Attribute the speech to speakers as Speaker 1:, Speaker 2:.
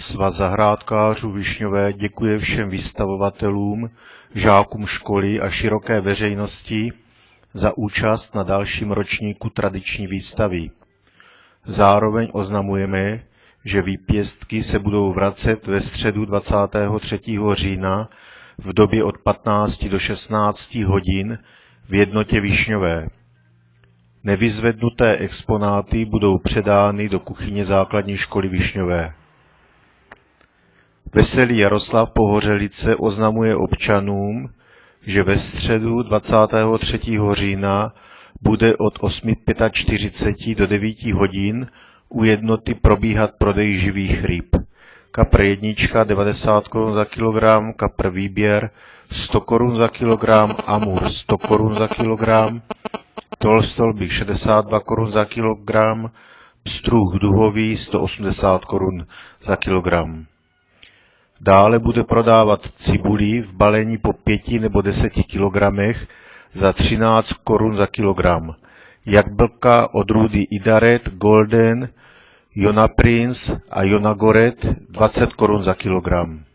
Speaker 1: Svaz zahrádkářů Višňové děkuje všem vystavovatelům, žákům školy a široké veřejnosti za účast na dalším ročníku tradiční výstavy. Zároveň oznamujeme, že výpěstky se budou vracet ve středu 23. října v době od 15 do 16 hodin v jednotě Višňové. Nevyzvednuté exponáty budou předány do kuchyně základní školy Višňové. Veselý Jaroslav Pohořelice oznamuje občanům, že ve středu 23. října bude od 8:45 do 9 hodin u jednoty probíhat prodej živých ryb. Kapr jednička 90 Kč za kilogram, kapr výběr 100 Kč za kilogram, amur 100 Kč za kilogram, tolstolbík 62 Kč za kilogram, pstruh duhový 180 Kč za kilogram. Dále bude prodávat cibuli v balení po 5 nebo 10 kilogramech za 13 Kč za kilogram. Jablka odrůdy Idaret, Golden, Jona Prince a Jona Goret 20 Kč za kilogram.